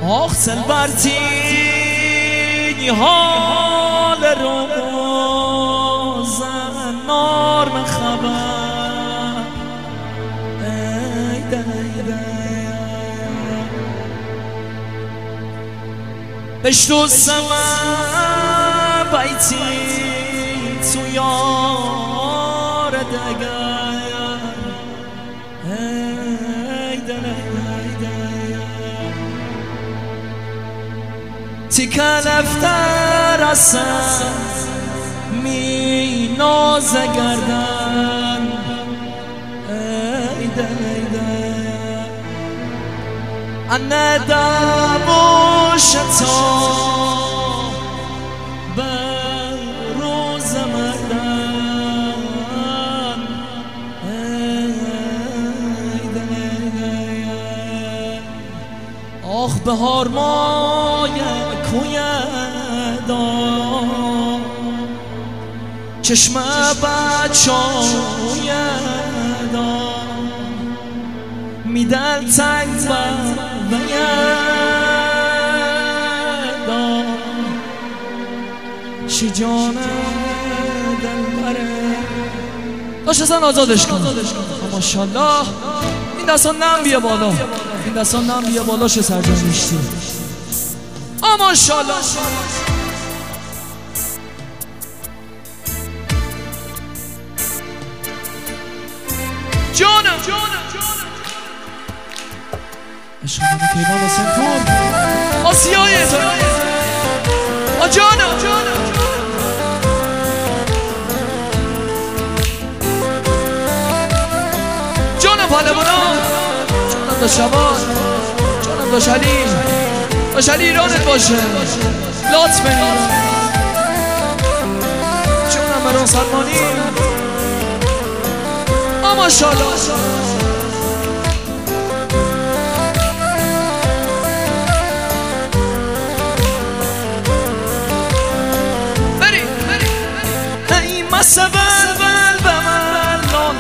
آخ سلبرتی حال روزن نار من خبر ایده بشتو سمن بیتی تو یار دگر تیکن افتر اصلا می ناز گردن ایده انه دبوش تا به روز مردن ایده آخ بهار مایه کویدا چشم بچایدا میدل تنگ بیدا چی جانه دلبره داشت اصلا آزادش کن ماشالله این دستان نم بیا بالا این دستان نم بیا بالا چه سرجانشتی ماشالله جانم عشقم کیوان حسین پور آسیای تو جانم پهلوانا جانم دا شبان جانم دا شلی شلی ایرانت باشه لطف بنیم جونم بران سلمانی ماشالله بری ای مسبل بل بمن لان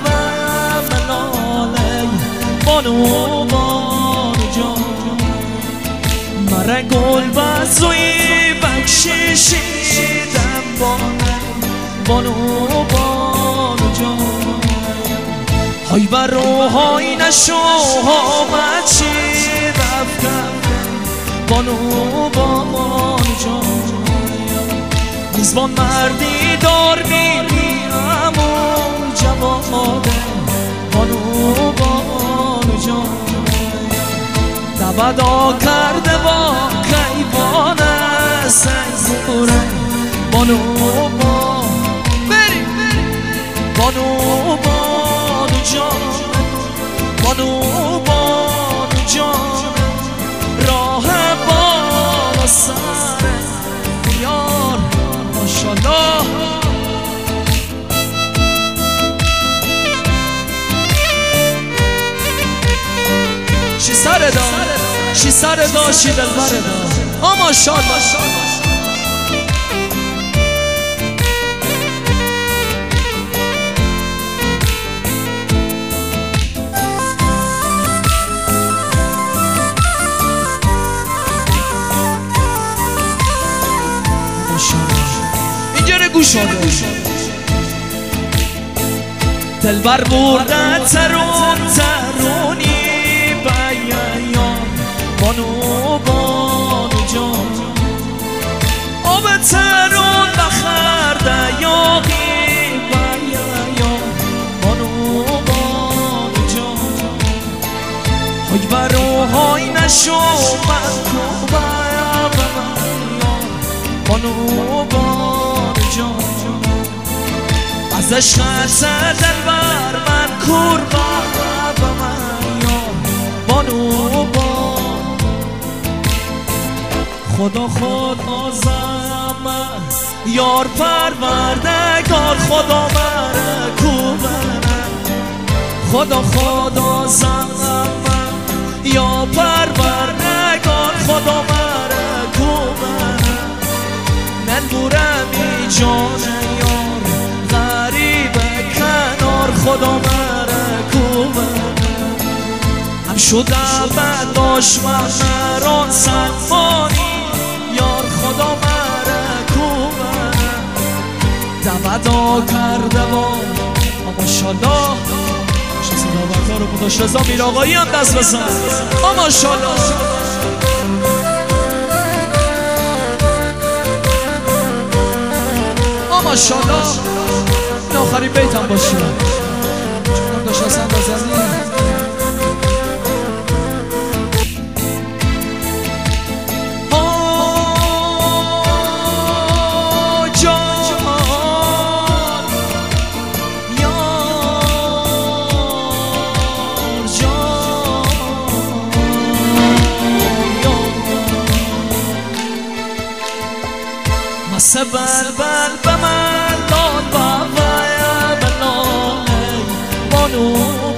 ملالی بانو جان مره گل بزوی بکشیدم بانو جان های بر روهای نشو آمد چی رفتم بانو جان میزبان مردی دار میریم و جواده بانو جان دبدا کرده با کیوان سنگوره بانو جان راه بالا سر یار ماشالله شی سر دا شی دلبر دا ماشالله اینجا گوش آده دلبر برده ترونی بیان بانو جان آب ترون بخرده یاقی بیان بانو جان های بروهای نشو من بانو جان از عشقت دلبر من قربان به من بانو خدا آزم یار پروردگار خدا مره کوبنه خدا آزم یا پروردگار خدا مره کوبنه نلبورمی جان یار غریب کنار خدا مره کوبنه شدم برداشت من مران سنفانی یار خدا مرکو دبدا کرده با ماشالله صداوت‌ها رو مداش رضا میر آقایی هم دست بزن ماشالله ماشالله این آخرین بیت هم باشه چونم داشت اصلا بزنی بلبل به من داد بابا بلای بانو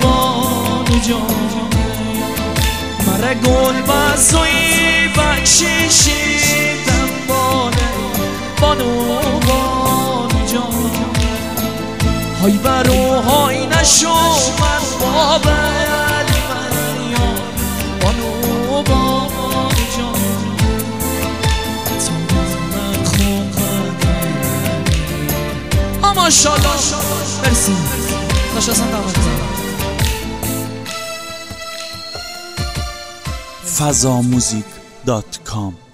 جان مره گل بازوی بکشیدم بانو جان های برو های نشو من بابا بانو جان ماشالله مرسی نشستم دعوت fazamuzik.com